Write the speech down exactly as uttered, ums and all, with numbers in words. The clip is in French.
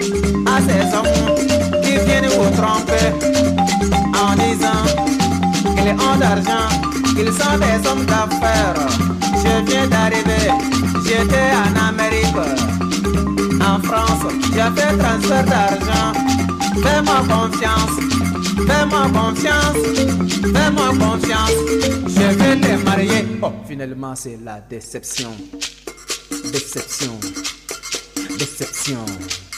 à ces hommes qui viennent vous tromper en disant qu'ils ont d'argent, qu'ils sont des hommes d'affaires. Je viens d'arriver, j'étais en Amérique, en France, j'ai fait transfert d'argent. Fais-moi confiance, fais-moi confiance, fais-moi confiance, je vais te marier. Oh, finalement c'est la déception, déception, déception.